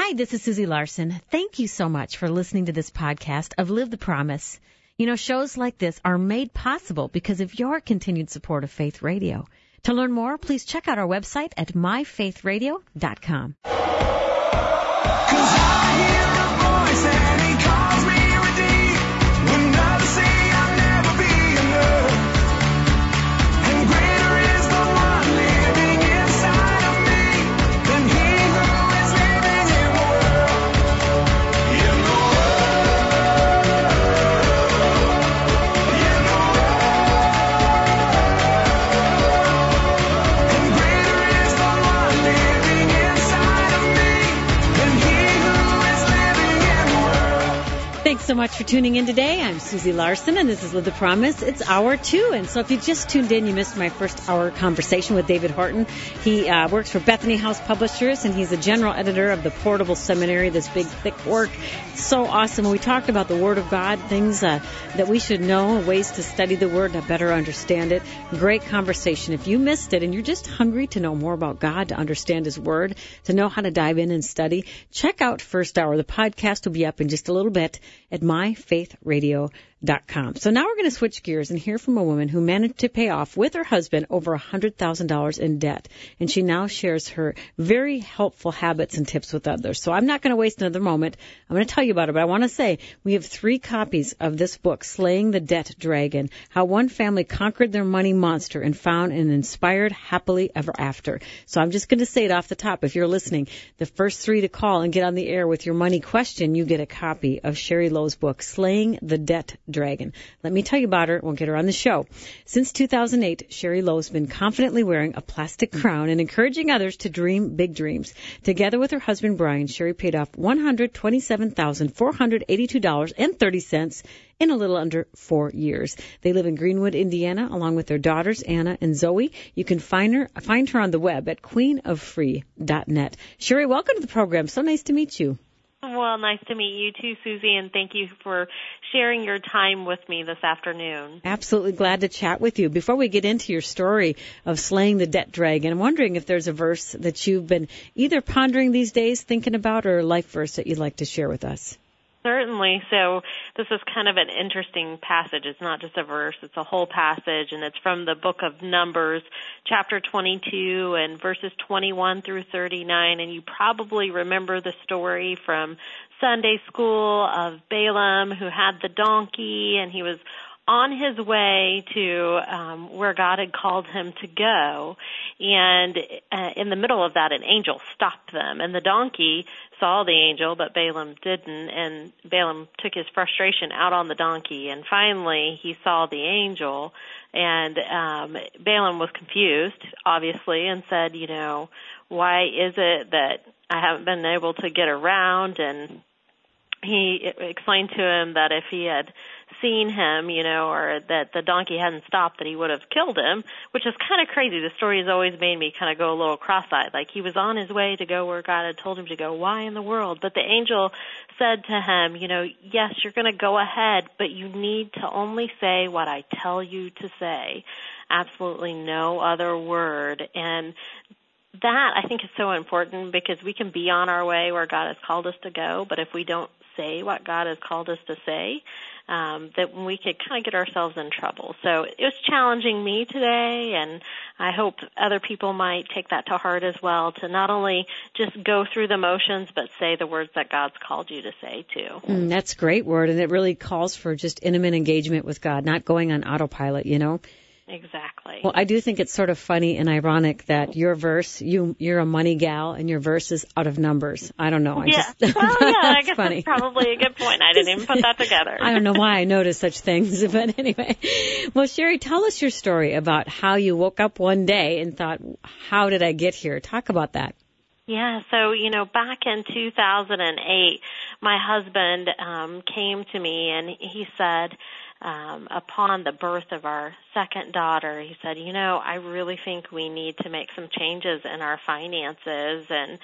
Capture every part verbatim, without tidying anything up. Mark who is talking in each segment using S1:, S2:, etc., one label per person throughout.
S1: Hi, this is Susie Larson. Thank you so much for listening to this podcast of Live the Promise. You know, shows like this are made possible because of your continued support of Faith Radio. To learn more, please check out our website at my faith radio dot com. Thanks so much for tuning in today. I'm Susie Larson, and this is Live the Promise. It's hour two, and so if you just tuned in, you missed my first hour conversation with David Horton. He uh, works for Bethany House Publishers, and he's the general editor of the Portable Seminary, this big, thick work. So awesome. We talked about the Word of God, things uh, that we should know, ways to study the Word to better understand it. Great conversation. If you missed it and you're just hungry to know more about God, to understand His Word, to know how to dive in and study, check out First Hour. The podcast will be up in just a little bit at my faith radio dot com. So now we're going to switch gears and hear from a woman who managed to pay off with her husband over one hundred thousand dollars in debt. And she now shares her very helpful habits and tips with others. So I'm not going to waste another moment. I'm going to tell you about it, but I want to say we have three copies of this book, Slaying the Debt Dragon, How One Family Conquered Their Money Monster and Found an Inspired Happily Ever After. So I'm just going to say it off the top. If you're listening, the first three to call and get on the air with your money question, you get a copy of Sherry Lowe's book, Slaying the Debt Dragon. Let me tell you about her. We'll get her on the show. Since two thousand eight, Sherry Lowe's been confidently wearing a plastic crown and encouraging others to dream big dreams. Together with her husband, Brian, Sherry paid off one hundred twenty-seven thousand four hundred eighty-two dollars and thirty cents in a little under four years. They live in Greenwood, Indiana, along with their daughters, Anna and Zoe. You can find her, find her on the web at queen of free dot net. Sherry, welcome to the program. So nice to meet you.
S2: Well, nice to meet you too, Susie, and thank you for sharing your time with me this afternoon.
S1: Absolutely glad to chat with you. Before we get into your story of slaying the debt dragon, I'm wondering if there's a verse that you've been either pondering these days, thinking about, or a life verse that you'd like to share with us.
S2: Certainly. So this is kind of an interesting passage. It's not just a verse. It's a whole passage, and it's from the book of Numbers, chapter twenty-two, and verses twenty-one through thirty-nine. And you probably remember the story from Sunday school of Balaam, who had the donkey, and he was on his way to um, where God had called him to go. And uh, in the middle of that, an angel stopped them. And the donkey saw the angel, but Balaam didn't. And Balaam took his frustration out on the donkey. And finally, he saw the angel. And um, Balaam was confused, obviously, and said, you know, why is it that I haven't been able to get around? And he explained to him that if he had seen him, you know, or that the donkey hadn't stopped, that he would have killed him, which is kind of crazy. The story has always made me kind of go a little cross-eyed. Like, he was on his way to go where God had told him to go. Why in the world? But the angel said to him, you know, yes, you're going to go ahead, but you need to only say what I tell you to say. Absolutely no other word. And that, I think, is so important, because we can be on our way where God has called us to go, but if we don't say what God has called us to say, um, that we could kind of get ourselves in trouble. So it was challenging me today, and I hope other people might take that to heart as well, to not only just go through the motions, but say the words that God's called you to say too.
S1: Mm, that's a great word, and it really calls for just intimate engagement with God, not going on autopilot, you know.
S2: Exactly.
S1: Well, I do think it's sort of funny and ironic that your verse, you, you're a money gal, and your verse is out of Numbers. I don't know. I
S2: yeah.
S1: just,
S2: well, yeah, I guess
S1: funny.
S2: That's probably a good point. I didn't even put that together.
S1: I don't know why I noticed such things, but anyway. Well, Sherry, tell us your story about how you woke up one day and thought, how did I get here? Talk about that.
S2: Yeah, so, you know, back in two thousand eight, my husband um, came to me and he said, um, upon the birth of our second daughter, he said, you know, I really think we need to make some changes in our finances. And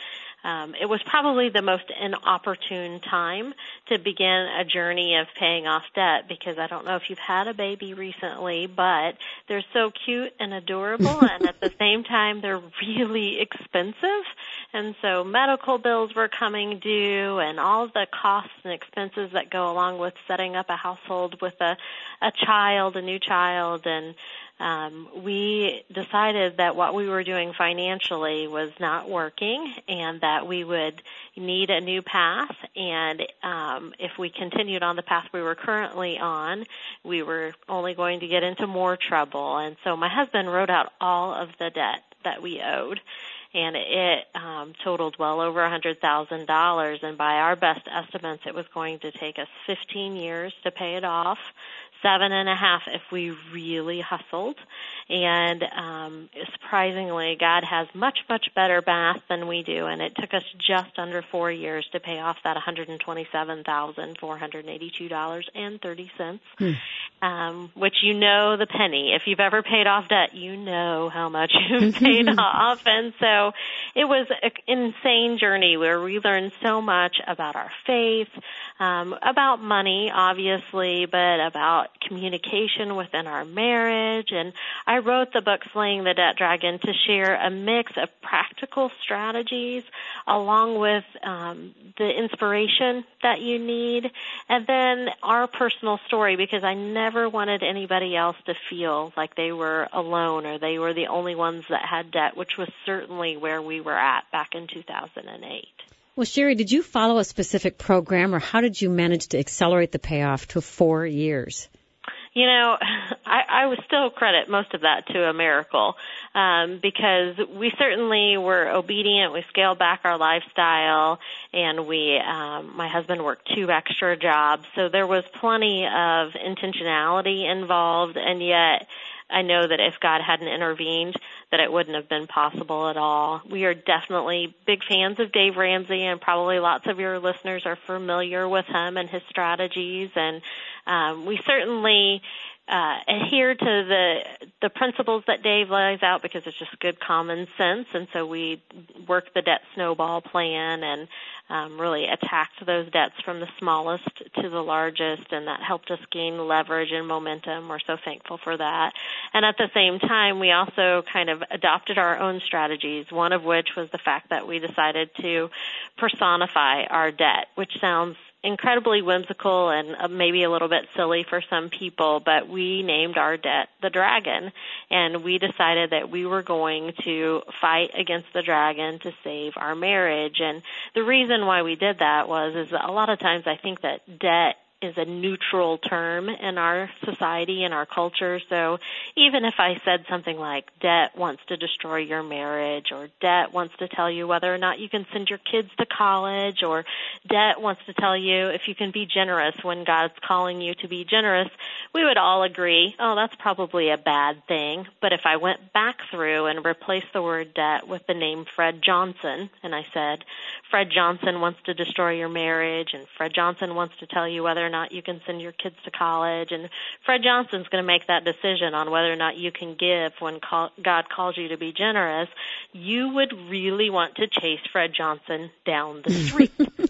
S2: um, it was probably the most inopportune time to begin a journey of paying off debt, because I don't know if you've had a baby recently, but they're so cute and adorable, and at the same time, they're really expensive. And so medical bills were coming due, and all of the costs and expenses that go along with setting up a household with a, a child, a new child, and um, we decided that what we were doing financially was not working, and that we would need a new path. And um, if we continued on the path we were currently on, we were only going to get into more trouble. And so my husband wrote out all of the debt that we owed, and it um, totaled well over one hundred thousand dollars. And by our best estimates, it was going to take us fifteen years to pay it off, seven and a half if we really hustled. And um, surprisingly, God has much, much better math than we do, and it took us just under four years to pay off that one hundred twenty-seven thousand four hundred eighty-two dollars and thirty cents, hmm. um, which you know the penny. If you've ever paid off debt, you know how much you've paid off. And so it was an insane journey where we learned so much about our faith, um, about money, obviously, but about communication within our marriage. And I wrote the book Slaying the Debt Dragon to share a mix of practical strategies along with um, the inspiration that you need, and then our personal story, because I never wanted anybody else to feel like they were alone or they were the only ones that had debt, which was certainly where we were at back in two thousand eight.
S1: Well, Sherry, did you follow a specific program, or how did you manage to accelerate the payoff to four years?
S2: You know, I, I would still credit most of that to a miracle, um, because we certainly were obedient. We scaled back our lifestyle, and we, um, my husband worked two extra jobs, so there was plenty of intentionality involved, and yet I know that if God hadn't intervened, that it wouldn't have been possible at all. We are definitely big fans of Dave Ramsey, and probably lots of your listeners are familiar with him and his strategies. And um, we certainly uh, adhere to the the principles that Dave lays out, because it's just good common sense. And so we worked the debt snowball plan and um, really attacked those debts from the smallest to the largest, and that helped us gain leverage and momentum. We're so thankful for that. And at the same time, we also kind of adopted our own strategies, one of which was the fact that we decided to personify our debt, which sounds incredibly whimsical and uh, maybe a little bit silly for some people, but we named our debt the dragon, and we decided that we were going to fight against the dragon to save our marriage. And the reason why we did that was is that a lot of times I think that debt is a neutral term in our society and our culture. So even if I said something like debt wants to destroy your marriage, or debt wants to tell you whether or not you can send your kids to college, or debt wants to tell you if you can be generous when God's calling you to be generous, we would all agree, oh, that's probably a bad thing. But if I went back through and replaced the word debt with the name Fred Johnson, and I said, Fred Johnson wants to destroy your marriage, and Fred Johnson wants to tell you whether or not you can send your kids to college, and Fred Johnson's going to make that decision on whether or not you can give when call, God calls you to be generous, you would really want to chase Fred Johnson down the street.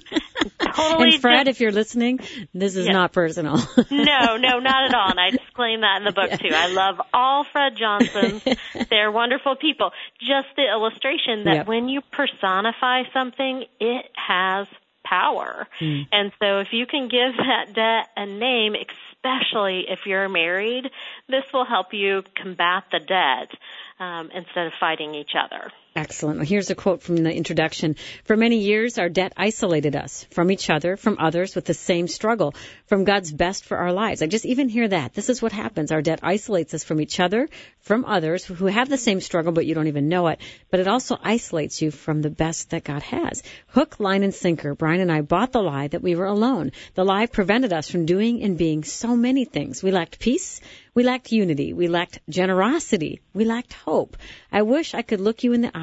S2: Totally.
S1: And Fred, just, if you're listening, this is yeah. not personal.
S2: no, no, not at all. And I disclaim that in the book, yeah. too. I love all Fred Johnsons. They're wonderful people. Just the illustration that yep. when you personify something, it has power. Mm. And so if you can give that debt a name, especially if you're married, this will help you combat the debt um, instead of fighting each other.
S1: Excellent. Well, here's a quote from the introduction. For many years, our debt isolated us from each other, from others with the same struggle, from God's best for our lives. I just even hear that. This is what happens. Our debt isolates us from each other, from others who have the same struggle, but you don't even know it. But it also isolates you from the best that God has. Hook, line, and sinker. Brian and I bought the lie that we were alone. The lie prevented us from doing and being so many things. We lacked peace. We lacked unity. We lacked generosity. We lacked hope. I wish I could look you in the eye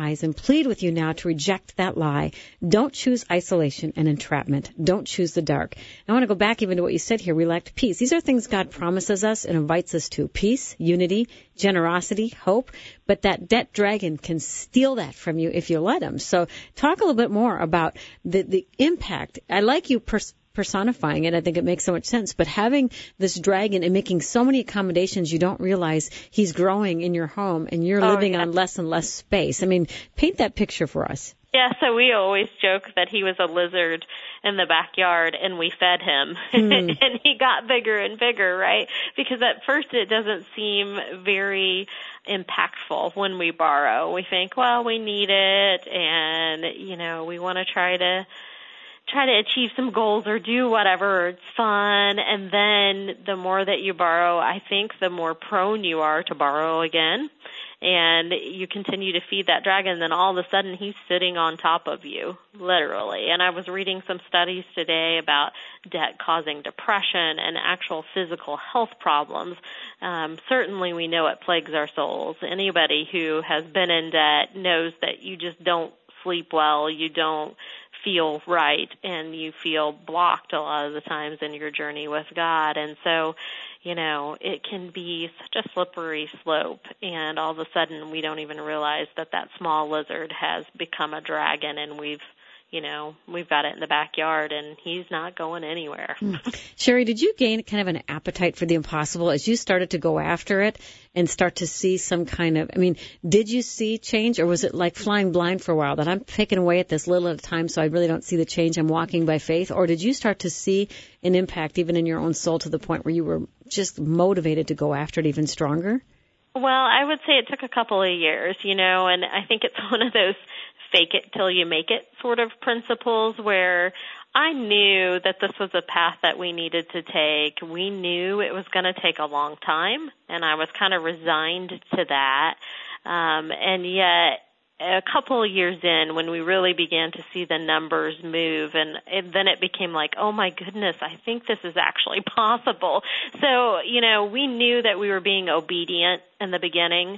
S1: eyes and plead with you now to reject that lie. Don't choose isolation and entrapment. Don't choose the dark. I want to go back even to what you said here. We lacked peace. These are things God promises us and invites us to. Peace, unity, generosity, hope. But that debt dragon can steal that from you if you let him. So talk a little bit more about the, the impact. I like you pers- personifying it. I think it makes so much sense. But having this dragon and making so many accommodations, you don't realize he's growing in your home and you're
S2: oh,
S1: living
S2: yeah.
S1: on less and less space. I mean, paint that picture for us.
S2: Yeah, so we always joke that he was a lizard in the backyard and we fed him hmm. and he got bigger and bigger, right? Because at first it doesn't seem very impactful when we borrow. We think, well, we need it and, you know, we want to try to try to achieve some goals or do whatever. It's fun. And then the more that you borrow, I think the more prone you are to borrow again. And you continue to feed that dragon, then all of a sudden he's sitting on top of you, literally. And I was reading some studies today about debt causing depression and actual physical health problems. Um, certainly we know it plagues our souls. Anybody who has been in debt knows that you just don't sleep well, you don't feel right, and you feel blocked a lot of the times in your journey with God. And so, you know, it can be such a slippery slope, and all of a sudden we don't even realize that that small lizard has become a dragon, and we've, you know, we've got it in the backyard, and he's not going anywhere.
S1: Sherry, did you gain kind of an appetite for the impossible as you started to go after it and start to see some kind of, I mean, did you see change, or was it like flying blind for a while, that I'm picking away at this little at a time so I really don't see the change, I'm walking by faith? Or did you start to see an impact even in your own soul to the point where you were just motivated to go after it even stronger?
S2: Well, I would say it took a couple of years, you know, and I think it's one of those fake it till you make it sort of principles where I knew that this was a path that we needed to take. We knew it was going to take a long time, and I was kind of resigned to that. Um, and yet, a couple of years in, when we really began to see the numbers move, and it, then it became like, oh my goodness, I think this is actually possible. So, you know, we knew that we were being obedient in the beginning,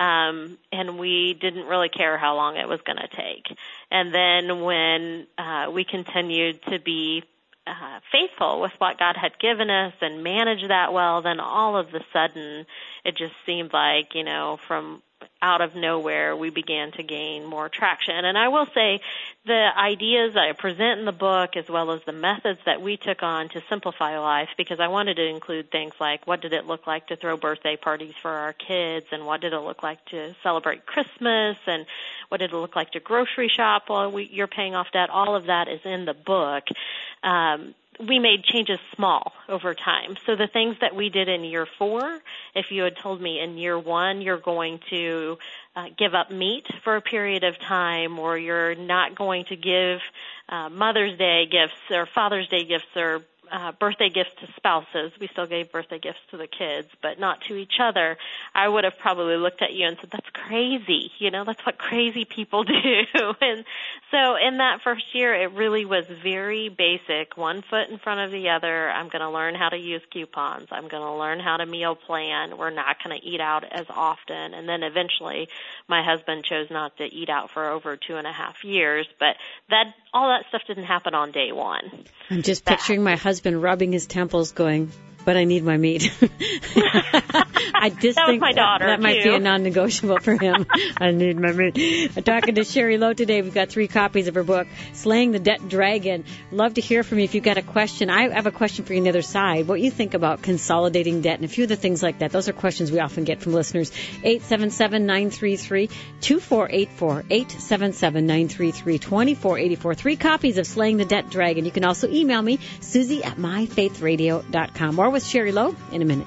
S2: um, and we didn't really care how long it was going to take. And then when uh, we continued to be uh, faithful with what God had given us and manage that well, then all of a sudden it just seemed like, you know, from out of nowhere, we began to gain more traction. And I will say the ideas I present in the book, as well as the methods that we took on to simplify life, because I wanted to include things like what did it look like to throw birthday parties for our kids, and what did it look like to celebrate Christmas, and what did it look like to grocery shop while we, you're paying off debt. All of that is in the book. Um, we made changes small over time. So the things that we did in year four, if you had told me in year one you're going to uh, give up meat for a period of time, or you're not going to give uh, Mother's Day gifts or Father's Day gifts or uh, birthday gifts to spouses. We still gave birthday gifts to the kids, but not to each other. I would have probably looked at you and said, that's crazy. You know, that's what crazy people do. And so in that first year, it really was very basic, one foot in front of the other. I'm going to learn how to use coupons. I'm going to learn how to meal plan. We're not going to eat out as often. And then eventually my husband chose not to eat out for over two and a half years. But that all that stuff didn't happen on day one.
S1: I'm just that, picturing my husband rubbing his temples going, but I need my meat. I just
S2: that
S1: think
S2: was my daughter,
S1: that, that might
S2: too.
S1: be a non-negotiable for him. I need my meat. I'm talking to Sherry Lowe today. We've got three copies of her book, Slaying the Debt Dragon. Love to hear from you if you've got a question. I have a question for you on the other side. What you think about consolidating debt and a few of the things like that. Those are questions we often get from listeners. eight seven seven, nine three three, two four eight four, eight seven seven, nine three three, two four eight four. Three copies of Slaying the Debt Dragon. You can also email me, Susie at my faith radio dot com. More with Sherry Lowe in a minute.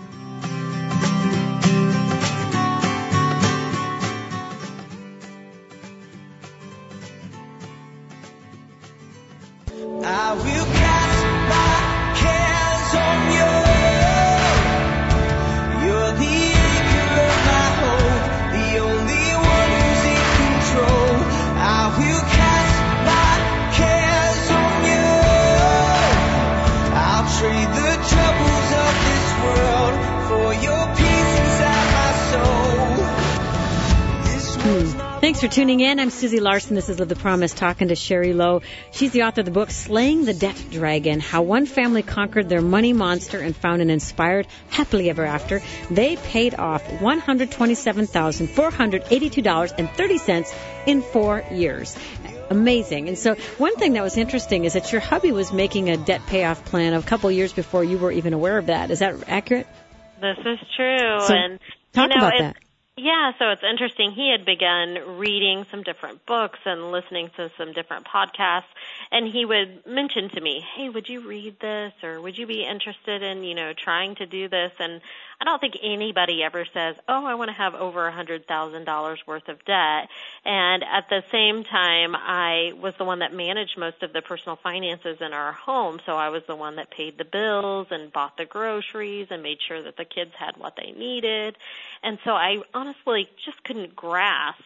S3: I will cast my cares on you. You're the anchor of my hope, the only one who's in control. I will cast my cares on you. I'll trade the troubles of this world for your peace inside my soul. This one's not
S1: Thanks Thanks for tuning in. I'm Susie Larson. This is Live the Promise, talking to Sherry Lowe. She's the author of the book, Slaying the Debt Dragon, How One Family Conquered Their Money Monster and Found an Inspired Happily Ever After. They paid off one hundred twenty-seven thousand four hundred eighty-two dollars and thirty cents in four years. Amazing. And so one thing that was interesting is that your hubby was making a debt payoff plan a couple years before you were even aware of that. Is that accurate?
S2: This is true.
S1: So
S2: and
S1: talk
S2: you know,
S1: about
S2: it,
S1: that.
S2: Yeah, so it's interesting. He had begun reading some different books and listening to some different podcasts, and he would mention to me, hey, would you read this, or would you be interested in, you know, trying to do this? And I don't think anybody ever says, oh, I want to have over one hundred thousand dollars worth of debt. And at the same time, I was the one that managed most of the personal finances in our home, so I was the one that paid the bills and bought the groceries and made sure that the kids had what they needed. And so I honestly just couldn't grasp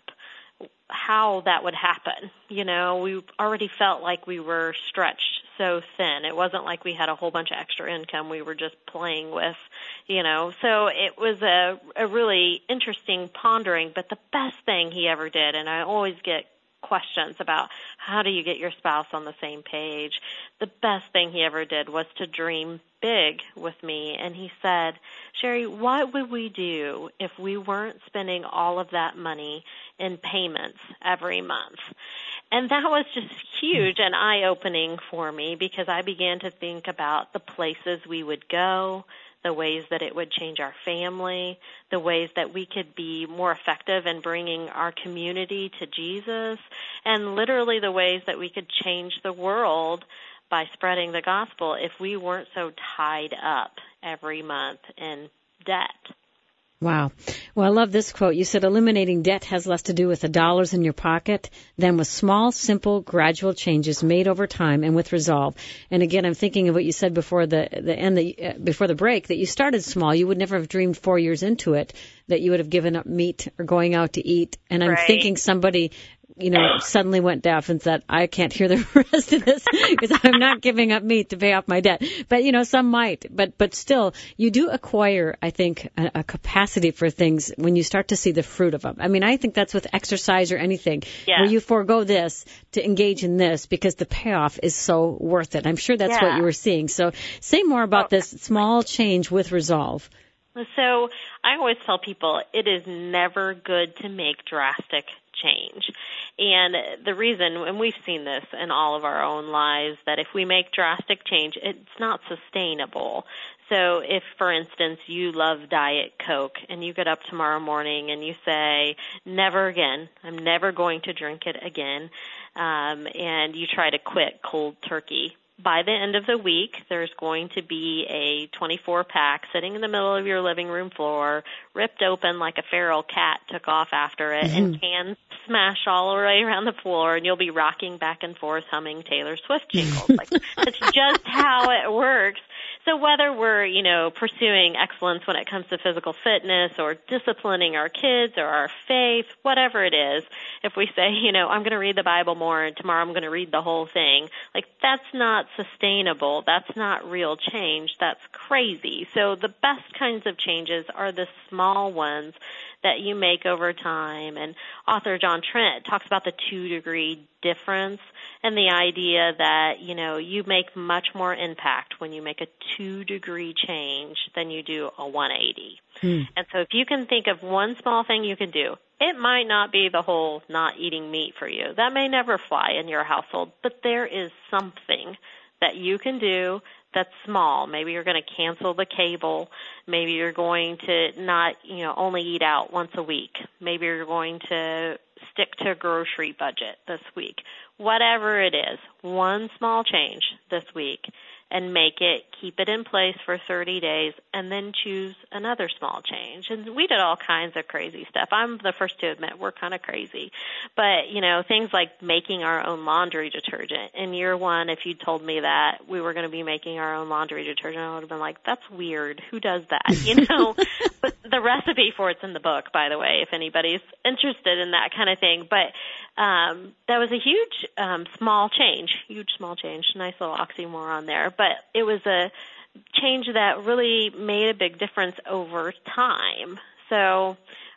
S2: how that would happen. You know, we already felt like we were stretched so thin. It wasn't like we had a whole bunch of extra income we were just playing with, you know. So it was a, a really interesting pondering, but the best thing he ever did, and I always get questions about how do you get your spouse on the same page, the best thing he ever did was to dream big with me. And he said, Sherry, what would we do if we weren't spending all of that money in payments every month? And that was just huge and eye-opening for me, because I began to think about the places we would go, the ways that it would change our family, the ways that we could be more effective in bringing our community to Jesus, and literally the ways that we could change the world by spreading the gospel if we weren't so tied up every month in debt.
S1: Wow. Well, I love this quote. You said eliminating debt has less to do with the dollars in your pocket than with small, simple, gradual changes made over time and with resolve. And again, I'm thinking of what you said before the the end, the, uh, before the break, that you started small. You would never have dreamed four years into it that you would have given up meat or going out to eat. And I'm
S2: Right.
S1: thinking somebody, you know, suddenly went deaf and said, I can't hear the rest of this because I'm not giving up meat to pay off my debt. But, you know, some might. But but still, you do acquire, I think, a, a capacity for things when you start to see the fruit of them. I mean, I think that's with exercise or anything,
S2: Yeah.
S1: where you forego this to engage in this because the payoff is so worth it. I'm sure that's
S2: Yeah.
S1: what you were seeing. So say more about
S2: Oh,
S1: this small change with resolve.
S2: So I always tell people it is never good to make drastic change. And the reason, and we've seen this in all of our own lives, that if we make drastic change, it's not sustainable. So if, for instance, you love Diet Coke and you get up tomorrow morning and you say, never again, I'm never going to drink it again, um, and you try to quit cold turkey, by the end of the week, there's going to be a twenty-four pack sitting in the middle of your living room floor, ripped open like a feral cat took off after it, mm-hmm. and cans smashed all the way around the floor, and you'll be rocking back and forth humming Taylor Swift jingles. Like, that's just how it works. So whether we're, you know, pursuing excellence when it comes to physical fitness or disciplining our kids or our faith, whatever it is, if we say, you know, I'm going to read the Bible more and tomorrow I'm going to read the whole thing, like that's not sustainable. That's not real change. That's crazy. So the best kinds of changes are the small ones that you make over time. And author John Trent talks about the two-degree difference and the idea that, you know, you make much more impact when you make a two-degree change than you do a one eighty. Hmm. And so if you can think of one small thing you can do, it might not be the whole not eating meat for you. That may never fly in your household, but there is something that you can do that's small. Maybe you're going to cancel the cable. Maybe you're going to not, you know, only eat out once a week. Maybe you're going to stick to a grocery budget this week. Whatever it is, one small change this week, and make it, keep it in place for thirty days, and then choose another small change. And we did all kinds of crazy stuff. I'm the first to admit we're kind of crazy. But, you know, things like making our own laundry detergent. In year one, if you told me that we were going to be making our own laundry detergent, I would have been like, that's weird. Who does that? You know, but the recipe for it's in the book, by the way, if anybody's interested in that kind of thing. But um, that was a huge um, small change, huge small change, nice little oxymoron there. But it was a change that really made a big difference over time. So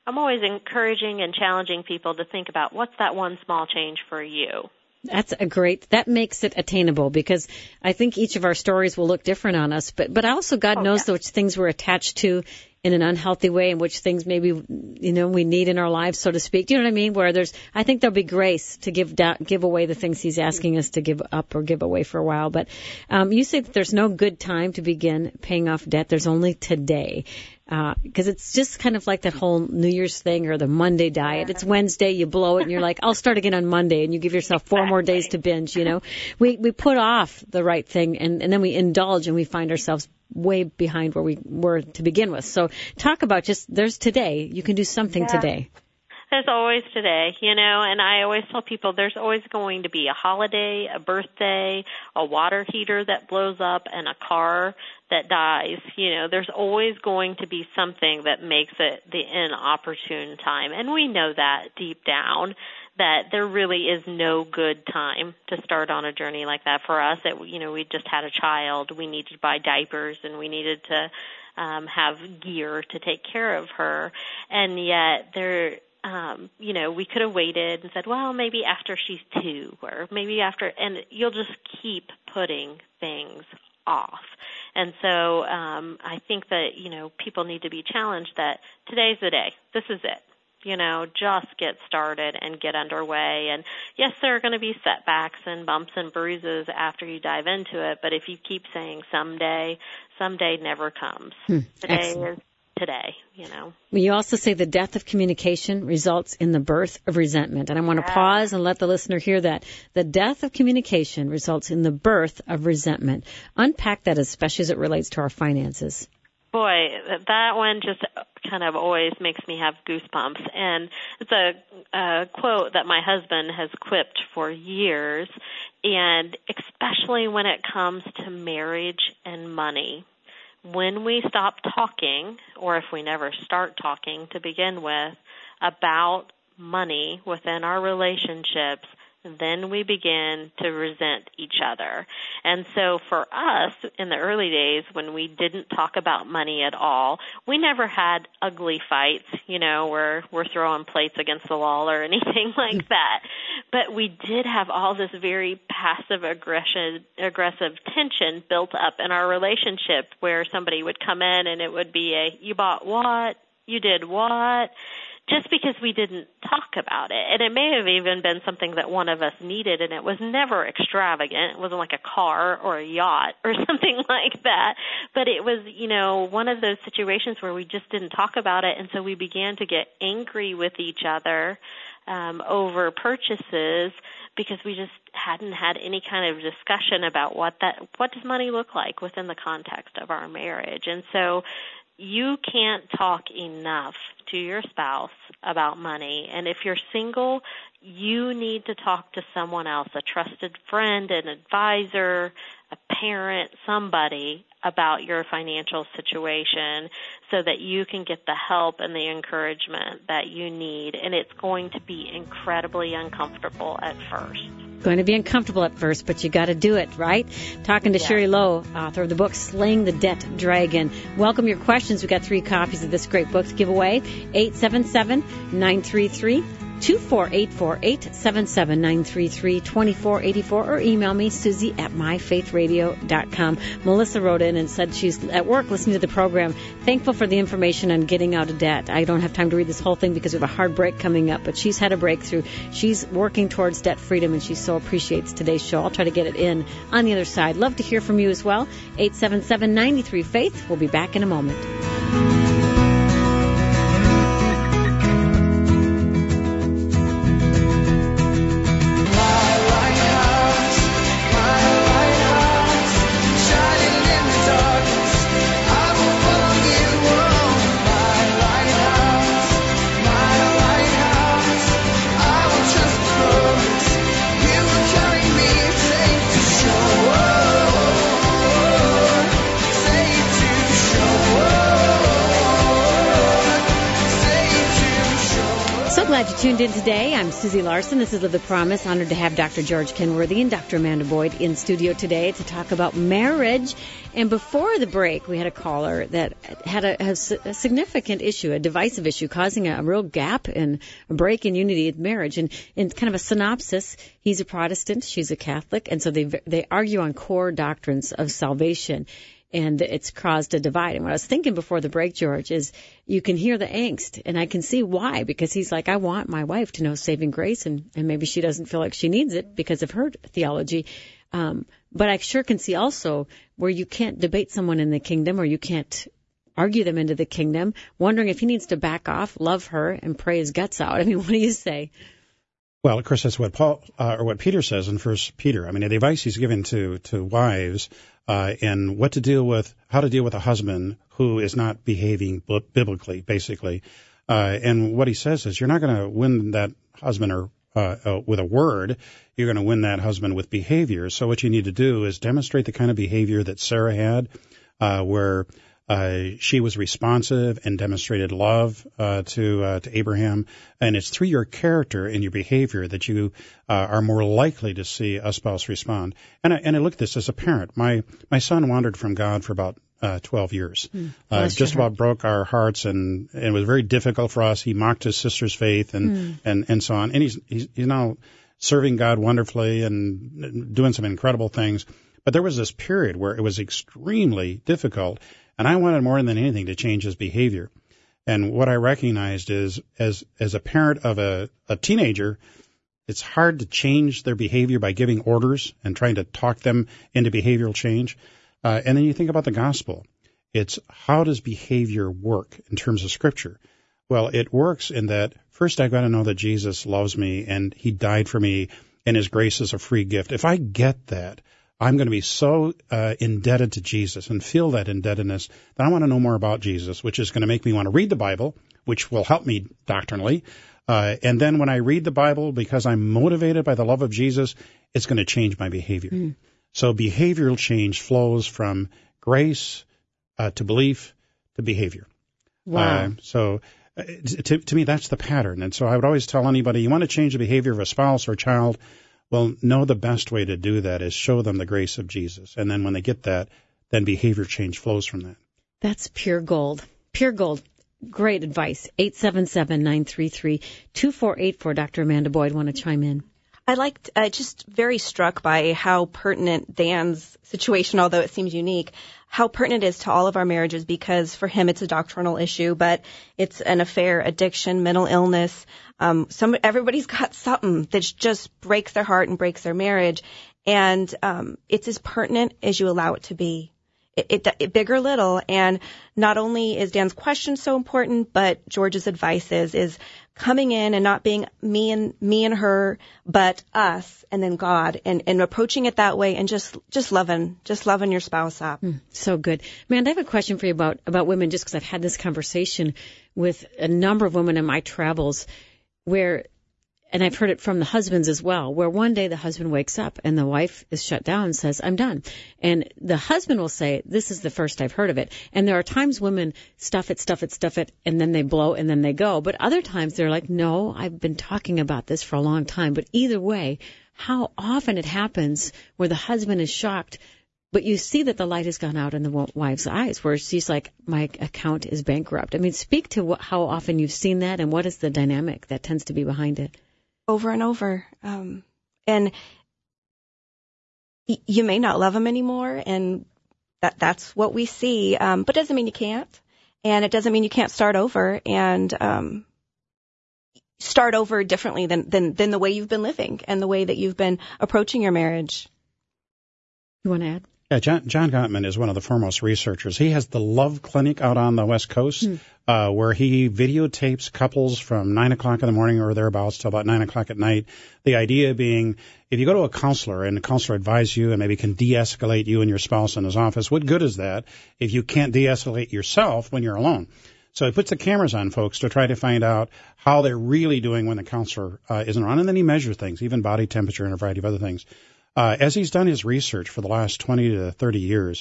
S2: I'm always encouraging and challenging people to think about what's that one small change for you.
S1: That's a great, that makes it attainable, because I think each of our stories will look different on us, but, but also God
S2: Oh,
S1: knows
S2: yeah.
S1: which things we're attached to in an unhealthy way and which things maybe, you know, we need in our lives, so to speak. Do you know what I mean? Where there's, I think there'll be grace to give down, give away the things He's asking us to give up or give away for a while. But, um, you say that there's no good time to begin paying off debt. There's only today. Uh, cause it's just kind of like that whole New Year's thing or the Monday diet. It's Wednesday, you blow it and you're like, I'll start again on Monday, and you give yourself four more days to binge, you know. We, we put off the right thing, and, and then we indulge, and we find ourselves way behind where we were to begin with. So talk about just, there's today. You can do something
S2: Yeah.
S1: today.
S2: There's always today, you know, and I always tell people there's always going to be a holiday, a birthday, a water heater that blows up, and a car that dies. You know, there's always going to be something that makes it the inopportune time. And we know that deep down, that there really is no good time to start on a journey like that. For us, it, you know, we just had a child. We needed to buy diapers, and we needed to um, have gear to take care of her. And yet there... Um, you know, we could have waited and said, well, maybe after she's two, or maybe after, and you'll just keep putting things off. And so um, I think that, you know, people need to be challenged that today's the day. This is it. You know, just get started and get underway. And yes, there are going to be setbacks and bumps and bruises after you dive into it, but if you keep saying someday, someday never comes.
S1: Hmm,
S2: today
S1: excellent.
S2: is today, you know.
S1: You also say the death of communication results in the birth of resentment. And I want to
S2: Yeah.
S1: pause and let the listener hear that. The death of communication results in the birth of resentment. Unpack that, especially as it relates to our finances.
S2: Boy, that one just kind of always makes me have goosebumps. And it's a, a quote that my husband has quipped for years, and especially when it comes to marriage and money. When we stop talking, or if we never start talking to begin with, about money within our relationships, then we begin to resent each other. And so for us, in the early days when we didn't talk about money at all, we never had ugly fights, you know, where we're throwing plates against the wall or anything like that. But we did have all this very passive aggression, aggressive tension built up in our relationship, where somebody would come in and it would be a, you bought what? You did what? Just because we didn't talk about it. And it may have even been something that one of us needed, and it was never extravagant. It wasn't like a car or a yacht or something like that. But it was, you know, one of those situations where we just didn't talk about it, and so we began to get angry with each other um, over purchases because we just hadn't had any kind of discussion about what that, what does money look like within the context of our marriage. And so you can't talk enough to your spouse about money. And if you're single, you need to talk to someone else, a trusted friend, an advisor, a parent, somebody about your financial situation so that you can get the help and the encouragement that you need. And it's going to be incredibly uncomfortable at first.
S1: Going to be uncomfortable at first, but you got to do it, right? Talking to
S2: Yeah.
S1: Sherry Lowe, author of the book Slaying the Debt Dragon. Welcome your questions. We've got three copies of this great book to give away. eight seven seven, nine three three, two four eight four, eight seven seven, nine three three, two four eight four, or email me, Susie at my faith radio dot com. Melissa wrote in and said she's at work listening to the program, thankful for the information on getting out of debt. I don't have time to read this whole thing because we have a hard break coming up, but she's had a breakthrough. She's working towards debt freedom, and she so appreciates today's show. I'll try to get it in on the other side. Love to hear from you as well. eight seven seven, nine three, faith. We'll be back in a moment.
S3: Safe to shore.
S1: Glad you tuned in today. I'm Susie Larson. This is Live the Promise. Honored to have Doctor George Kenworthy and Doctor Amanda Boyd in studio today to talk about marriage. And before the break, we had a caller that had a, has a significant issue, a divisive issue, causing a, a real gap and a break in unity in marriage. And in kind of a synopsis, he's a Protestant, she's a Catholic, and so they they argue on core doctrines of salvation. And it's caused a divide. And what I was thinking before the break, George, is you can hear the angst, and I can see why, because he's like, I want my wife to know saving grace, and, and maybe she doesn't feel like she needs it because of her theology. Um, but I sure can see also where you can't debate someone in the kingdom, or you can't argue them into the kingdom, wondering if he needs to back off, love her, and pray his guts out. I mean, what do you say?
S4: Well, of course, that's what Paul uh, or what Peter says in First Peter. I mean, the advice he's given to to wives uh, and what to deal with, how to deal with a husband who is not behaving b- biblically, basically. Uh, and what he says is, you're not going to win that husband or uh, uh, with a word. You're going to win that husband with behavior. So what you need to do is demonstrate the kind of behavior that Sarah had, uh, where Uh, she was responsive and demonstrated love uh, to uh, to Abraham, and it's through your character and your behavior that you uh, are more likely to see a spouse respond. And I, and I look at this as a parent. My my son wandered from God for about uh, twelve years. Mm, uh, just about broke our hearts, and, and it was very difficult for us. He mocked his sister's faith and mm. and, and so on. And he's, he's he's now serving God wonderfully and doing some incredible things. But there was this period where it was extremely difficult. And I wanted more than anything to change his behavior. And what I recognized is, as as a parent of a, a teenager, it's hard to change their behavior by giving orders and trying to talk them into behavioral change. Uh, and then you think about the gospel. It's how does behavior work in terms of Scripture? Well, it works in that first I've got to know that Jesus loves me and he died for me and his grace is a free gift. If I get that, I'm going to be so uh, indebted to Jesus and feel that indebtedness that I want to know more about Jesus, which is going to make me want to read the Bible, which will help me doctrinally. Uh, and then when I read the Bible, because I'm motivated by the love of Jesus, it's going to change my behavior. Mm. So behavioral change flows from grace uh, to belief to behavior.
S1: Wow.
S4: Uh, so uh, to, to me, that's the pattern. And so I would always tell anybody, you want to change the behavior of a spouse or a child, well, know the best way to do that is show them the grace of Jesus. And then when they get that, then behavior change flows from that.
S1: That's pure gold. Pure gold. Great advice. eight seven seven, nine three three, two four eight four. Doctor Amanda Boyd, want to chime in?
S5: I liked, uh, just very struck by how pertinent Dan's situation, although it seems unique, how pertinent it is to all of our marriages, because for him it's a doctrinal issue, but it's an affair, addiction, mental illness. Um, some, everybody's got something that just breaks their heart and breaks their marriage. And, um, it's as pertinent as you allow it to be. It, it, it big or little. And not only is Dan's question so important, but George's advice is, is coming in and not being me and me and her, but us and then God, and, and approaching it that way, and just, just loving, just loving your spouse up.
S1: Mm, so good. Man, I have a question for you about, about women, just because I've had this conversation with a number of women in my travels where, and I've heard it from the husbands as well, where one day the husband wakes up and the wife is shut down and says, I'm done. And the husband will say, this is the first I've heard of it. And there are times women stuff it, stuff it, stuff it, and then they blow and then they go. But other times they're like, no, I've been talking about this for a long time. But either way, how often it happens where the husband is shocked, but you see that the light has gone out in the wife's eyes, where she's like, my account is bankrupt. I mean, speak to what, how often you've seen that, and what is the dynamic that tends to be behind it?
S5: Over and over. Um, and y- you may not love him anymore, and that that's what we see. Um, but it doesn't mean you can't. And it doesn't mean you can't start over and um, start over differently than, than, than the way you've been living and the way that you've been approaching your marriage.
S1: You want to add?
S4: Yeah, John, John Gottman is one of the foremost researchers. He has the Love Clinic out on the West Coast, mm. uh, where he videotapes couples from nine o'clock in the morning or thereabouts till about nine o'clock at night. The idea being, if you go to a counselor and the counselor advises you and maybe can de-escalate you and your spouse in his office, what good is that if you can't de-escalate yourself when you're alone? So he puts the cameras on folks to try to find out how they're really doing when the counselor uh, isn't around, and then he measures things, even body temperature and a variety of other things. Uh, as he's done his research for the last twenty to thirty years,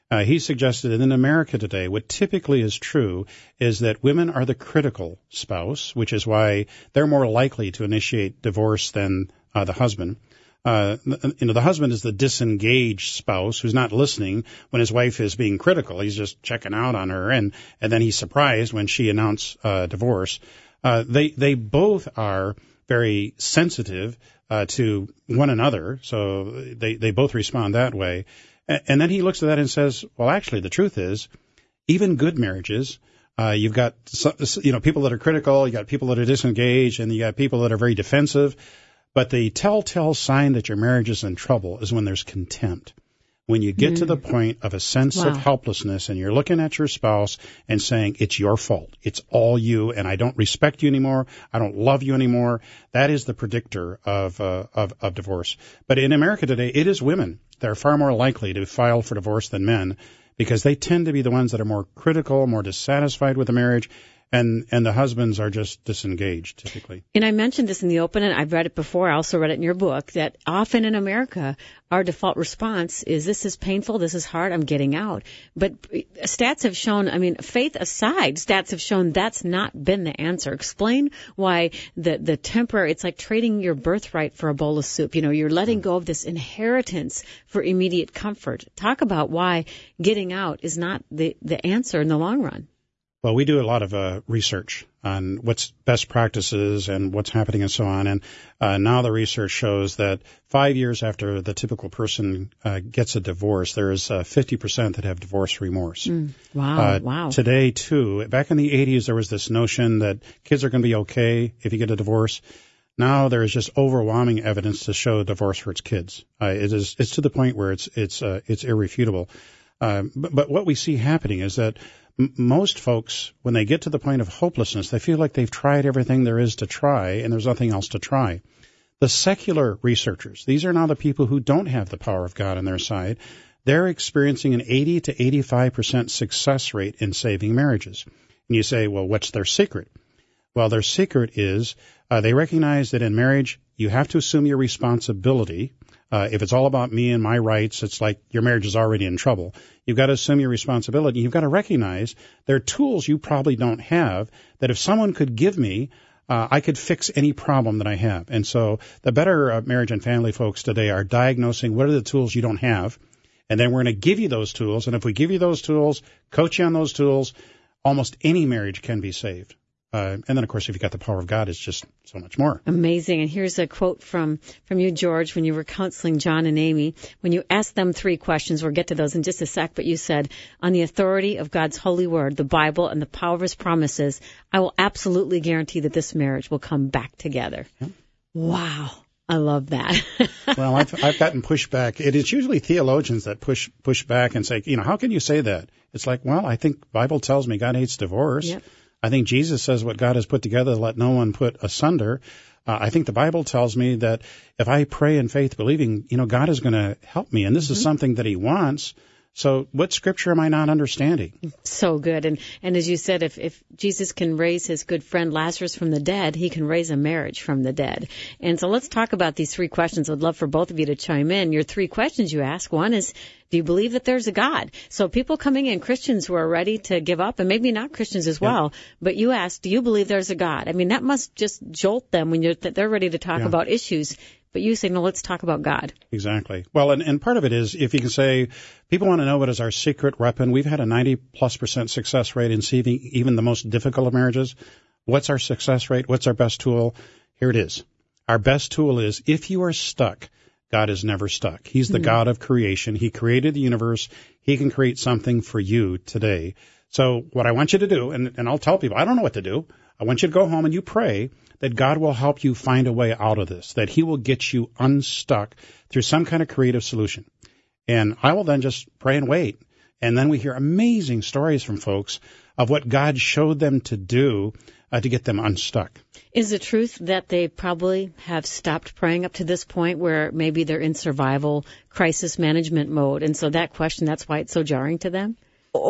S4: Uh, he suggested that in America today, what typically is true is that women are the critical spouse, which is why they're more likely to initiate divorce than uh, the husband. Uh, you know, the husband is the disengaged spouse who's not listening when his wife is being critical. He's just checking out on her, and, and then he's surprised when she announced uh, divorce. Uh, they they both are very sensitive uh, to one another, so they, they both respond that way. And then he looks at that and says, well, actually, the truth is, even good marriages, uh, you've got, you know, people that are critical, you got people that are disengaged, and you got people that are very defensive. But the telltale sign that your marriage is in trouble is when there's contempt. When you get mm. to the point of a sense wow. of helplessness and you're looking at your spouse and saying, it's your fault, it's all you, and I don't respect you anymore, I don't love you anymore, that is the predictor of, uh, of, of divorce. But in America today, it is women that are far more likely to file for divorce than men because they tend to be the ones that are more critical, more dissatisfied with the marriage, and and the husbands are just disengaged, typically.
S1: And I mentioned this in the open, and I've read it before. I also read it in your book, that often in America, our default response is, this is painful, this is hard, I'm getting out. But stats have shown, I mean, faith aside, stats have shown that's not been the answer. Explain why the, the temporary, it's like trading your birthright for a bowl of soup. You know, you're letting go of this inheritance for immediate comfort. Talk about why getting out is not the, the answer in the long run.
S4: Well, we do a lot of uh, research on what's best practices and what's happening and so on. And uh, now the research shows that five years after the typical person uh, gets a divorce, there is uh, fifty percent that have divorce remorse.
S1: Mm, wow,
S4: uh,
S1: wow.
S4: Today, too, back in the eighties, there was this notion that kids are going to be okay if you get a divorce. Now there is just overwhelming evidence to show divorce hurts kids. Uh, it is, it's to the point where it's, it's, uh, it's irrefutable. Uh, but, but what we see happening is that most folks, when they get to the point of hopelessness, they feel like they've tried everything there is to try, and there's nothing else to try. The secular researchers, these are now the people who don't have the power of God on their side, they're experiencing an eighty to eighty-five percent success rate in saving marriages. And you say, well, what's their secret? Well, their secret is uh, they recognize that in marriage, you have to assume your responsibility. Uh, if it's all about me and my rights, it's like your marriage is already in trouble. You've got to assume your responsibility. You've got to recognize there are tools you probably don't have that if someone could give me, uh, I could fix any problem that I have. And so the better uh, marriage and family folks today are diagnosing what are the tools you don't have, and then we're going to give you those tools. And if we give you those tools, coach you on those tools, almost any marriage can be saved. Uh, and then, of course, if you've got the power of God, it's just so much more.
S1: Amazing. And here's a quote from, from you, George, when you were counseling John and Amy. When you asked them three questions, we'll get to those in just a sec, but you said, on the authority of God's holy word, the Bible, and the power of his promises, I will absolutely guarantee that this marriage will come back together. Yeah. Wow. I love that.
S4: Well, I've, I've gotten pushback. It is usually theologians that push push back and say, you know, how can you say that? It's like, well, I think the Bible tells me God hates divorce. Yep. I think Jesus says what God has put together, let no one put asunder. Uh, I think the Bible tells me that if I pray in faith, believing, you know, God is going to help me, and this mm-hmm. is something that he wants. So what scripture am I not understanding?
S1: So good. And and as you said, if, if Jesus can raise his good friend Lazarus from the dead, he can raise a marriage from the dead. And so let's talk about these three questions. I'd love for both of you to chime in. Your three questions you ask. One is, do you believe that there's a God? So people coming in, Christians who are ready to give up, and maybe not Christians as well, yeah. but you ask, do you believe there's a God? I mean, that must just jolt them when you're, they're ready to talk yeah. about issues. But you say, no, let's talk about God.
S4: Exactly. Well, and, and part of it is, if you can say, people want to know what is our secret weapon. We've had a ninety plus percent success rate in saving even the most difficult of marriages. What's our success rate? What's our best tool? Here it is. Our best tool is, if you are stuck, God is never stuck. He's the mm-hmm. God of creation. He created the universe. He can create something for you today. So what I want you to do, and, and I'll tell people, I don't know what to do. I want you to go home and you pray that God will help you find a way out of this, that he will get you unstuck through some kind of creative solution. And I will then just pray and wait. And then we hear amazing stories from folks of what God showed them to do uh, to get them unstuck.
S1: Is the truth that they probably have stopped praying up to this point, where maybe they're in survival crisis management mode? And so that question, that's why it's so jarring to them?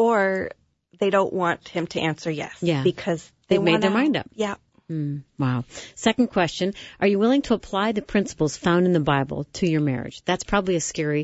S5: Or they don't want him to answer yes.
S1: Yeah.
S5: Because they
S1: They've made
S5: wanna,
S1: their mind up.
S5: Yeah.
S1: Mm, wow. Second question, are you willing to apply the principles found in the Bible to your marriage? That's probably a scary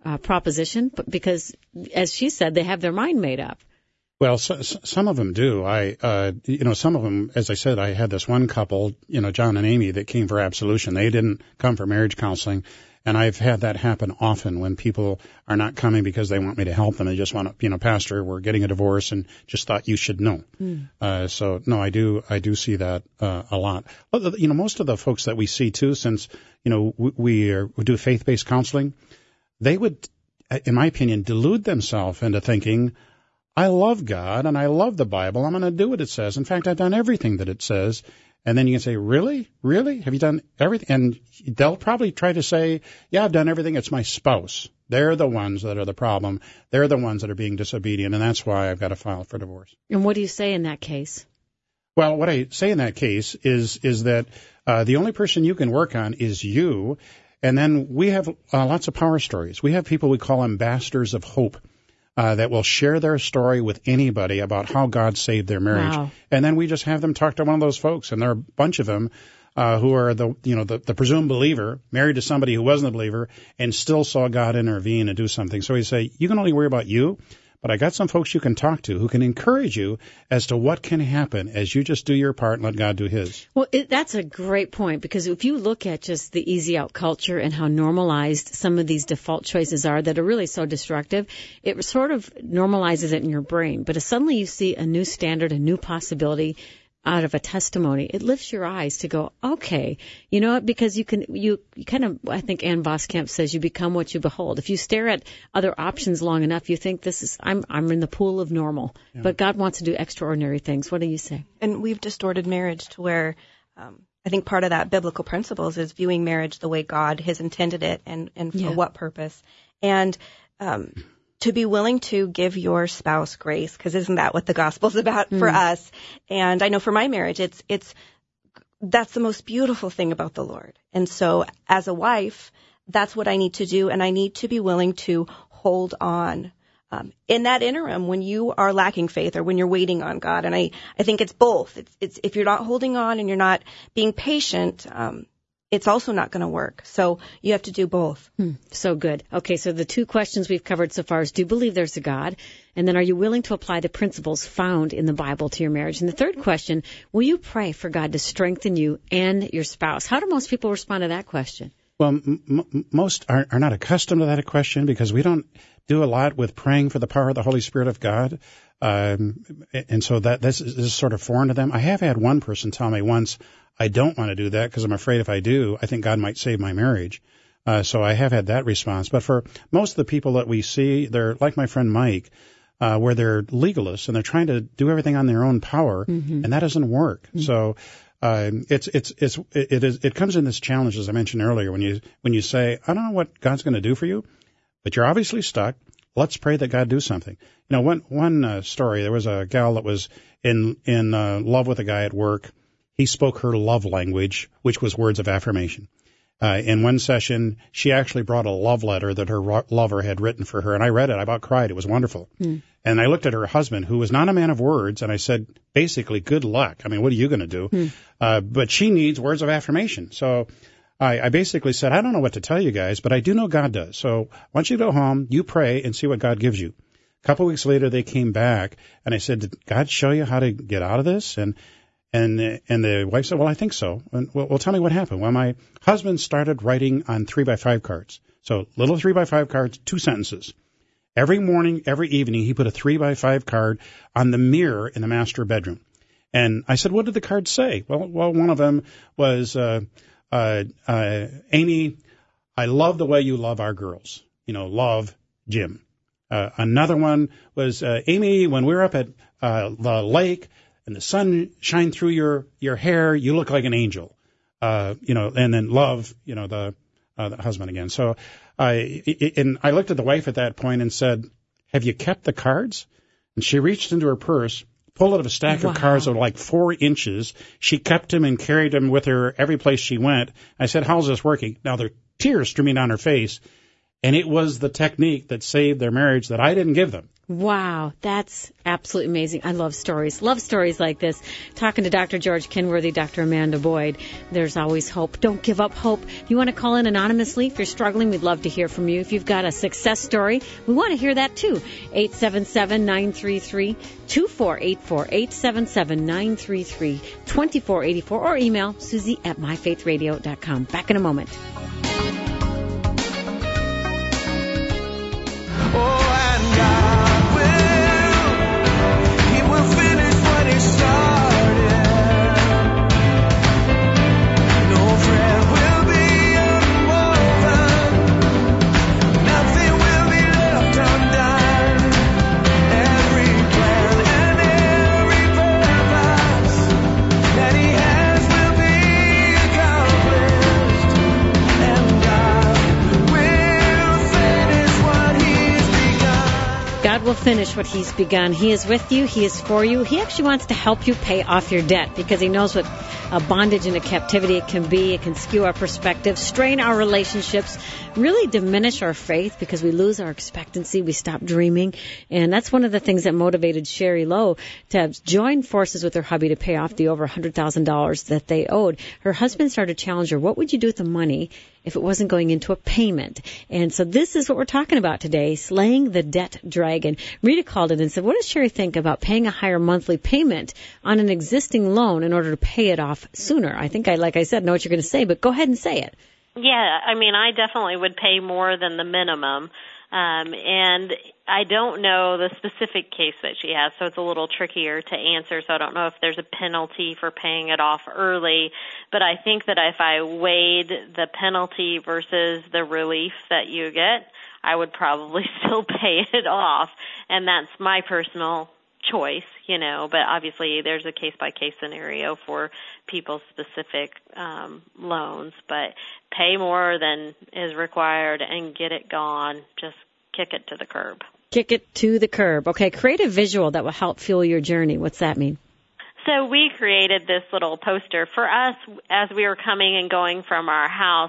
S1: uh, proposition, but because, as she said, they have their mind made up.
S4: Well, so, so, some of them do. I, uh, you know, some of them, as I said, I had this one couple, you know, John and Amy, that came for absolution. They didn't come for marriage counseling. And I've had that happen often when people are not coming because they want me to help them. They just want to, you know, Pastor, we're getting a divorce and just thought you should know. Mm. Uh, so no, I do, I do see that, uh, a lot. Well, you know, most of the folks that we see too, since, you know, we, we, are, we do faith-based counseling, they would, in my opinion, delude themselves into thinking, I love God and I love the Bible. I'm going to do what it says. In fact, I've done everything that it says. And then you can say, really? Really? Have you done everything? And they'll probably try to say, yeah, I've done everything. It's my spouse. They're the ones that are the problem. They're the ones that are being disobedient. And that's why I've got to file for divorce.
S1: And what do you say in that case?
S4: Well, what I say in that case is, is that uh, the only person you can work on is you. And then we have uh, lots of power stories. We have people we call ambassadors of hope. Uh, that will share their story with anybody about how God saved their marriage.
S1: Wow.
S4: And then we just have them talk to one of those folks. And there are a bunch of them uh, who are the, you know, the, the presumed believer, married to somebody who wasn't a believer, and still saw God intervene and do something. So we say, you can only worry about you, but I got some folks you can talk to who can encourage you as to what can happen as you just do your part and let God do his.
S1: Well, it, that's a great point, because if you look at just the easy out culture and how normalized some of these default choices are that are really so destructive, it sort of normalizes it in your brain. But if suddenly you see a new standard, a new possibility out of a testimony, it lifts your eyes to go, okay, you know what, because you can, you, you kind of, I think Ann Voskamp says, you become what you behold. If you stare at other options long enough, you think this is, I'm, I'm in the pool of normal, yeah. But God wants to do extraordinary things. What do you say?
S5: And we've distorted marriage to where, um, I think part of that biblical principles is viewing marriage the way God has intended it and, and for yeah. what purpose. And, um, to be willing to give your spouse grace, because isn't that what the gospel's about mm. for us? And I know for my marriage, it's, it's, that's the most beautiful thing about the Lord. And so as a wife, that's what I need to do. And I need to be willing to hold on. Um, in that interim, when you are lacking faith or when you're waiting on God. And I, I think it's both. It's, it's, if you're not holding on and you're not being patient, um, it's also not going to work. So you have to do both.
S1: Hmm, so good. Okay, so the two questions we've covered so far is, do you believe there's a God? And then, are you willing to apply the principles found in the Bible to your marriage? And the third question, will you pray for God to strengthen you and your spouse? How do most people respond to that question?
S4: Well, m- m- most are, are not accustomed to that question because we don't do a lot with praying for the power of the Holy Spirit of God. Um, and so that this is, this is sort of foreign to them. I have had one person tell me once, I don't want to do that because I'm afraid if I do, I think God might save my marriage. Uh, so I have had that response. But for most of the people that we see, they're like my friend Mike, uh, where they're legalists and they're trying to do everything on their own power, mm-hmm. and that doesn't work. Mm-hmm. So uh, it's it's it's it, it is it comes in this challenge, as I mentioned earlier, when you when you say, I don't know what God's going to do for you, but you're obviously stuck. Let's pray that God do something. You know, one one uh, story, there was a gal that was in in uh, love with a guy at work. He spoke her love language, which was words of affirmation. Uh, in one session, she actually brought a love letter that her ro- lover had written for her, and I read it. I about cried. It was wonderful. Mm. And I looked at her husband, who was not a man of words, and I said, basically, good luck. I mean, what are you going to do? Mm. Uh, but she needs words of affirmation. So I, I basically said, I don't know what to tell you guys, but I do know God does. So once you go home, you pray and see what God gives you. A couple weeks later, they came back, and I said, did God show you how to get out of this? And And and the wife said, well, I think so. And, well, well, tell me what happened. Well, my husband started writing on three by five cards. So little three by five cards, two sentences. Every morning, every evening, he put a three by five card on the mirror in the master bedroom. And I said, what did the cards say? Well, well, one of them was, uh, uh, uh, Amy, I love the way you love our girls. You know, love Jim. Uh, another one was, uh, Amy, when we're up at uh, the lake, and the sun shine through your, your hair, you look like an angel. Uh, you know, and then love, you know, the, uh, the husband again. So I, and I looked at the wife at that point and said, have you kept the cards? And she reached into her purse, pulled out of a stack wow. of cards that were like four inches. She kept them and carried them with her every place she went. I said, how's this working? Now there are tears streaming down her face. And it was the technique that saved their marriage that I didn't give them.
S1: Wow, that's absolutely amazing. I love stories. Love stories like this. Talking to Doctor George Kenworthy, Doctor Amanda Boyd, there's always hope. Don't give up hope. If you want to call in anonymously, if you're struggling, we'd love to hear from you. If you've got a success story, we want to hear that too. eight seven seven, nine three three, two four eight four, eight seven seven, nine three three, two four eight four, or email Susie at my faith radio dot com. Back in a moment.
S3: Oh, and God will, He will finish what He started. No thread will be unwoven, nothing will be left undone. Every plan and every purpose that He has will be accomplished, and God will finish what He's begun.
S1: God will finish what He's begun. He is with you. He is for you. He actually wants to help you pay off your debt because He knows what a bondage and a captivity it can be. It can skew our perspective, strain our relationships, really diminish our faith because we lose our expectancy. We stop dreaming. And that's one of the things that motivated Sherry Lowe to join forces with her hubby to pay off the over one hundred thousand dollars that they owed. Her husband started to challenge her, what would you do with the money if it wasn't going into a payment? And so this is what we're talking about today, slaying the debt dragon. Rita called in and said, what does Sherry think about paying a higher monthly payment on an existing loan in order to pay it off sooner? I think I, like I said, know what you're going to say, but go ahead and say it.
S2: Yeah, I mean, I definitely would pay more than the minimum. Um, and I don't know the specific case that she has, so it's a little trickier to answer. So I don't know if there's a penalty for paying it off early. But I think that if I weighed the penalty versus the relief that you get, I would probably still pay it off. And that's my personal choice, you know, but obviously there's a case-by-case scenario for people's specific um, loans, but pay more than is required and get it gone. Just kick it to the curb.
S1: Kick it to the curb. Okay, create a visual that will help fuel your journey. What's that mean?
S2: So we created this little poster. For us, as we were coming and going from our house,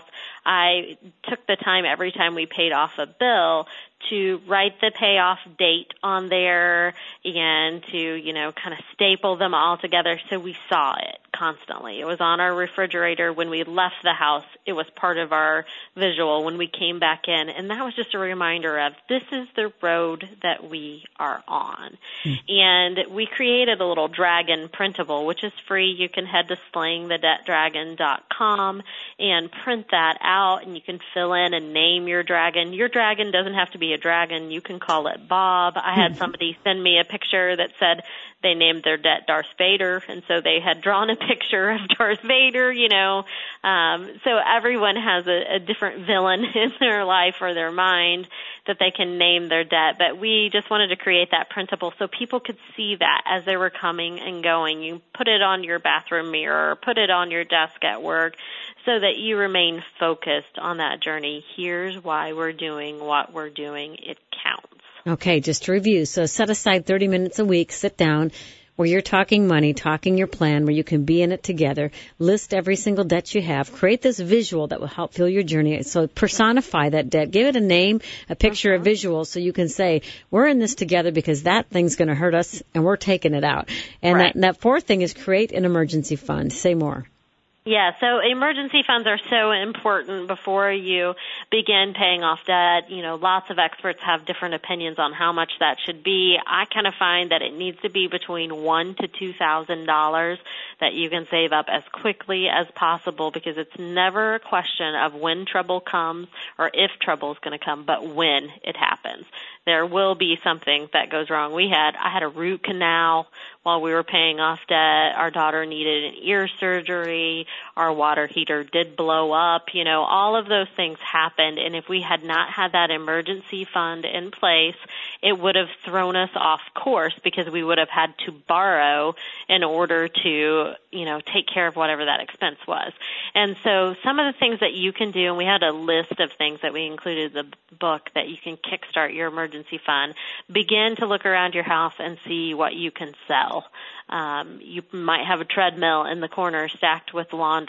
S2: I took the time every time we paid off a bill to write the payoff date on there and to, you know, kind of staple them all together so we saw it constantly. It was on our refrigerator when we left the house. It was part of our visual when we came back in. And that was just a reminder of this is the road that we are on. Mm. And we created a little dragon printable, which is free. You can head to slaying the debt dragon dot com and print that out, and you can fill in and name your dragon. Your dragon doesn't have to be a dragon. You can call it Bob. I had somebody send me a picture that said they named their debt Darth Vader, and so they had drawn a picture of Darth Vader, you know. Um, so everyone has a, a different villain in their life or their mind that they can name their debt. But we just wanted to create that printable so people could see that as they were coming and going. You put it on your bathroom mirror, put it on your desk at work, so that you remain focused on that journey. Here's why we're doing what we're doing. It counts.
S1: Okay, just to review. So set aside thirty minutes a week, sit down, where you're talking money, talking your plan, where you can be in it together, list every single debt you have, create this visual that will help fuel your journey. So personify that debt, give it a name, a picture, uh-huh. a visual, so you can say, we're in this together because that thing's going to hurt us and we're taking it out. And
S2: right.
S1: that, that fourth thing is create an emergency fund. Say more.
S2: Yeah, so emergency funds are so important before you begin paying off debt. You know, lots of experts have different opinions on how much that should be. I kind of find that it needs to be between one to two thousand dollars that you can save up as quickly as possible, because it's never a question of when trouble comes or if trouble is going to come, but when it happens. There will be something that goes wrong. We had, I had a root canal while we were paying off debt. Our daughter needed an ear surgery. Our water heater did blow up. You know, all of those things happened. And if we had not had that emergency fund in place, it would have thrown us off course because we would have had to borrow in order to, you know, take care of whatever that expense was. And so some of the things that you can do, and we had a list of things that we included in the book that you can kickstart your emergency fund. Begin to look around your house and see what you can sell. Um, you might have a treadmill in the corner stacked with laundry.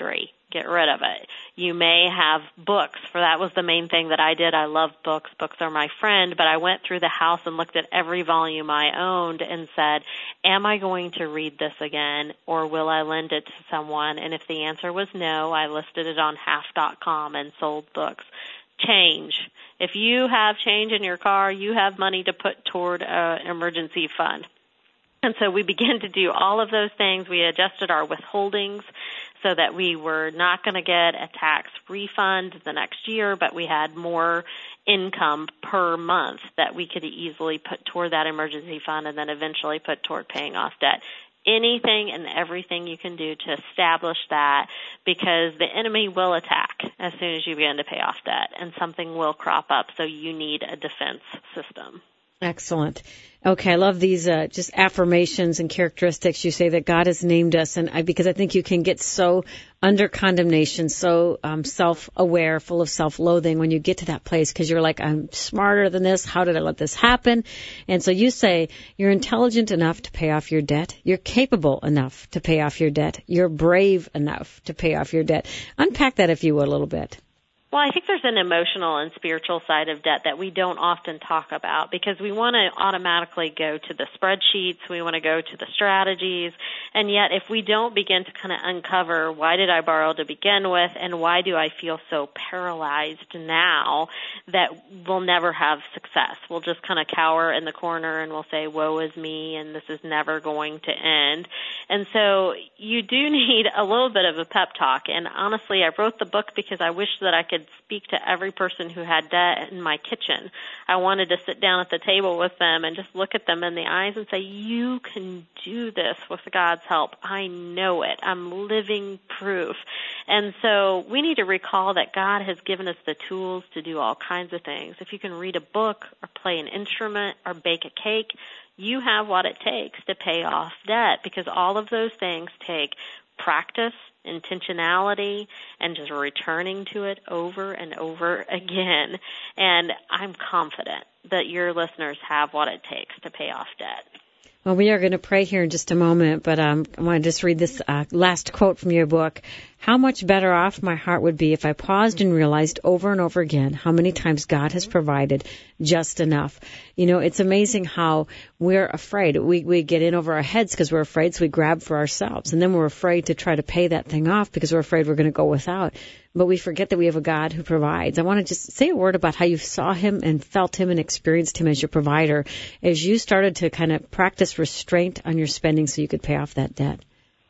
S2: get rid of it. You may have books, for that was the main thing that I did. I love books. Books are my friend, but I went through the house and looked at every volume I owned and said, am I going to read this again, or will I lend it to someone? And if the answer was no, I listed it on half dot com and sold books. Change. If you have change in your car, you have money to put toward an emergency fund. And so we began to do all of those things. We adjusted our withholdings so that we were not going to get a tax refund the next year, but we had more income per month that we could easily put toward that emergency fund and then eventually put toward paying off debt. Anything and everything you can do to establish that, because the enemy will attack as soon as you begin to pay off debt, and something will crop up, so you need a defense system.
S1: Excellent. Okay, I love these uh, just affirmations and characteristics. You say that God has named us, and I, because I think you can get so under condemnation, so um, self-aware, full of self-loathing when you get to that place, because you're like, I'm smarter than this. How did I let this happen? And so you say you're intelligent enough to pay off your debt. You're capable enough to pay off your debt. You're brave enough to pay off your debt. Unpack that, if you would, a little bit.
S2: Well, I think there's an emotional and spiritual side of debt that we don't often talk about, because we want to automatically go to the spreadsheets, we want to go to the strategies, and yet if we don't begin to kind of uncover, why did I borrow to begin with, and why do I feel so paralyzed now, that we'll never have success. We'll just kind of cower in the corner and we'll say, woe is me, and this is never going to end. And so you do need a little bit of a pep talk, and honestly, I wrote the book because I wish that I could speak to every person who had debt in my kitchen. I wanted to sit down at the table with them and just look at them in the eyes and say, you can do this with God's help. I know it. I'm living proof. And so we need to recall that God has given us the tools to do all kinds of things. If you can read a book or play an instrument or bake a cake, you have what it takes to pay off debt, because all of those things take practice, intentionality, and just returning to it over and over again. And I'm confident that your listeners have what it takes to pay off debt.
S1: Well, we are going to pray here in just a moment, but um, I want to just read this uh, last quote from your book. How much better off my heart would be if I paused and realized over and over again how many times God has provided just enough. You know, it's amazing how we're afraid. We we get in over our heads because we're afraid, so we grab for ourselves. And then we're afraid to try to pay that thing off because we're afraid we're going to go without. But we forget that we have a God who provides. I want to just say a word about how you saw him and felt him and experienced him as your provider as you started to kind of practice restraint on your spending so you could pay off that debt.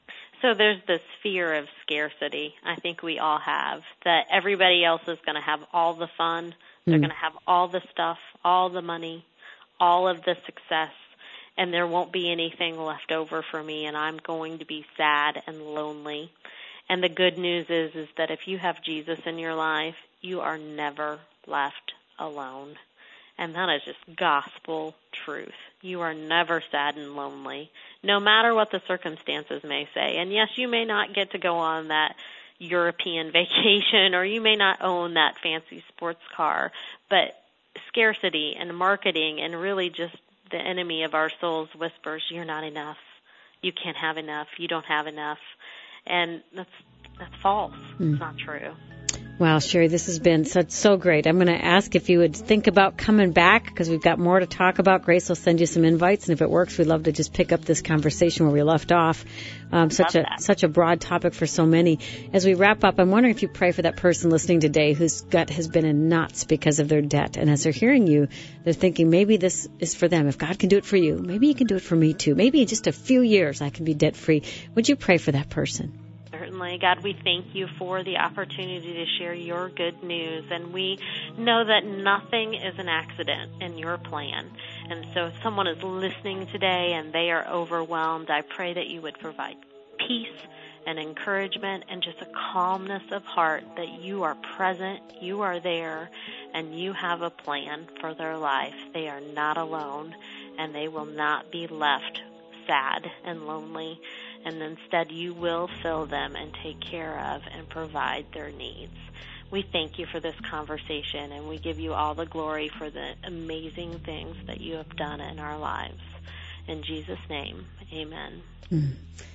S2: So there's this fear of scarcity I think we all have, that everybody else is going to have all the fun, they're mm. going to have all the stuff, all the money, all of the success, and there won't be anything left over for me, and I'm going to be sad and lonely. And the good news is, is that if you have Jesus in your life, you are never left alone. And that is just gospel truth. You are never sad and lonely, no matter what the circumstances may say. And yes, you may not get to go on that European vacation, or you may not own that fancy sports car, but scarcity and marketing and really just the enemy of our souls whispers, you're not enough. You can't have enough. You don't have enough. And that's that's false. Mm. It's not true.
S1: Wow, Sherry, this has been such, so great. I'm going to ask if you would think about coming back, because we've got more to talk about. Grace will send you some invites, and if it works, we'd love to just pick up this conversation where we left off. Um, such a that. such a broad topic for so many. As we wrap up, I'm wondering if you pray for that person listening today whose gut has been in knots because of their debt. And as they're hearing you, they're thinking, maybe this is for them. If God can do it for you, maybe he can do it for me too. Maybe in just a few years I can be debt-free. Would you pray for that person?
S2: Certainly. God, we thank you for the opportunity to share your good news, and we know that nothing is an accident in your plan. And so if someone is listening today and they are overwhelmed, I pray that you would provide peace and encouragement and just a calmness of heart, that you are present, you are there, and you have a plan for their life. They are not alone, and they will not be left sad and lonely. And instead you will fill them and take care of and provide their needs. We thank you for this conversation, and we give you all the glory for the amazing things that you have done in our lives. In Jesus' name, amen.
S1: Mm.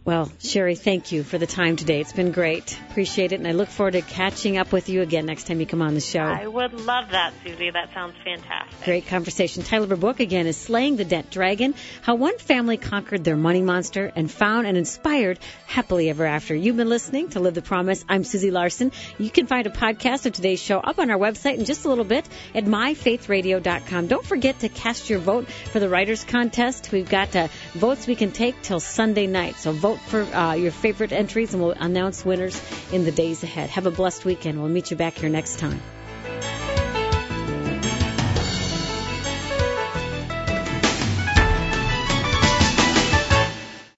S1: Well, Sherry, thank you for the time today. It's been great. Appreciate it, and I look forward to catching up with you again next time you come on the show.
S2: I would love that, Susie. That sounds fantastic.
S1: Great conversation. Title of her book, again, is Slaying the Debt Dragon, How One Family Conquered Their Money Monster and Found and Inspired Happily Ever After. You've been listening to Live the Promise. I'm Susie Larson. You can find a podcast of today's show up on our website in just a little bit at my faith radio dot com. Don't forget to cast your vote for the Writers Contest. We've got uh, votes we can take till Sunday night, so vote for uh, your favorite entries, and we'll announce winners in the days ahead. Have a blessed weekend. We'll meet you back here next time.